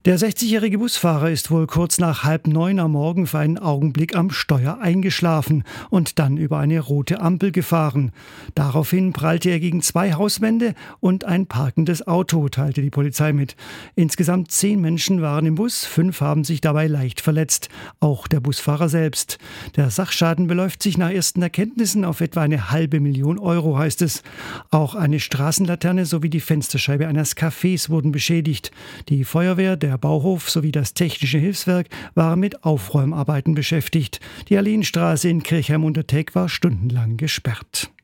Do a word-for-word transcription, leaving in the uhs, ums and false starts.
Der sechzigjährige Busfahrer ist wohl kurz nach halb neun am Morgen für einen Augenblick am Steuer eingeschlafen und dann über eine rote Ampel gefahren. Daraufhin prallte er gegen zwei Hauswände und ein parkendes Auto, teilte die Polizei mit. Insgesamt zehn Menschen waren im Bus, fünf haben sich dabei leicht verletzt, auch der Busfahrer selbst. Der Sachschaden beläuft sich nach ersten Erkenntnissen auf etwa eine halbe Million Euro, heißt es. Auch eine Straßenlaterne sowie die Fensterscheibe eines Cafés wurden beschädigt. Die Feuerwehr, der Bauhof sowie das Technische Hilfswerk waren mit Aufräumarbeiten beschäftigt. Die Alleenstraße in Kirchheim-Unterteg war stundenlang gesperrt.